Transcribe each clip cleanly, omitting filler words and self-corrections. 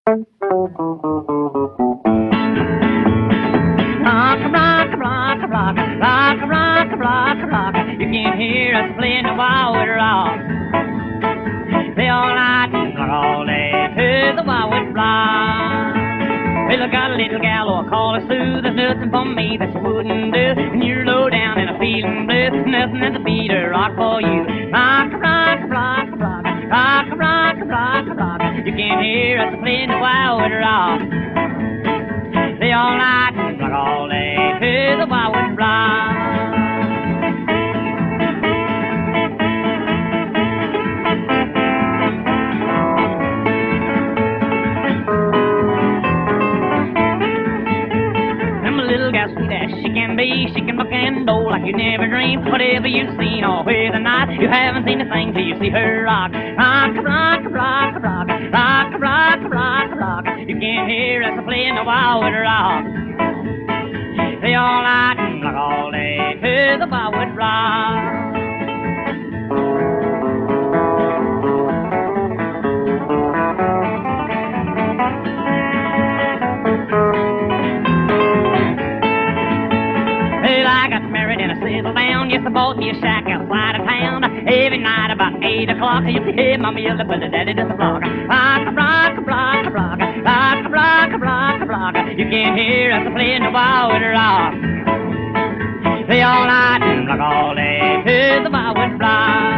Rock, rock, rock, rock, rock, rock, rock, rock. You can hear us playing the Wildwood Rock. Play all night and rock all day to the Wildwood Rock. Well, I got a little gal who I call her Sue. There's nothing for me that she wouldn't do. And you're low down and I'm feeling blue. Nothing at the beat of rock for you. Rock, rock, rock, rock, rock, rock, rock, rock. You can hear us playing the Wildwood Rock. Play all night and rock all day to the Wildwood Rock. Sweet as she can be, she can rock and roll like you never dreamed. Whatever you've seen all through the night, you haven't seen a thing till you see her rock. Rock, rock, rock, rock, rock, rock, rock, rock. You can hear us playing the Wildwood Rock. Play all night and rock all day to the Wildwood Rock. Yes, I bought me a shack outside of town. Every night about 8 o'clock, you can hear my music with the daddy does the rock. Rock, rock, rock, rock, rock, rock, rock, rock. You can hear us playing the Wildwood Rock. Play all night and rock all day to the Wildwood Rock.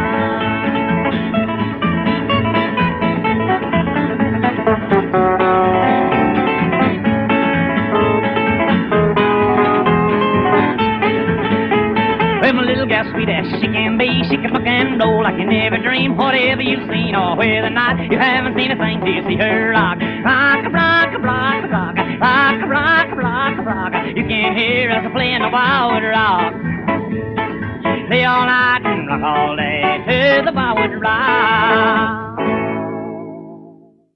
Sweet as she can be, she can rock and roll like you never dreamed. Whatever you've seen all through the night, you haven't seen a thing till you see her rock. Rock, rock, rock, rock, rock, rock, rock, rock. You can hear us playing the Wildwood Rock. Play all night and rock all day to the Wildwood Rock.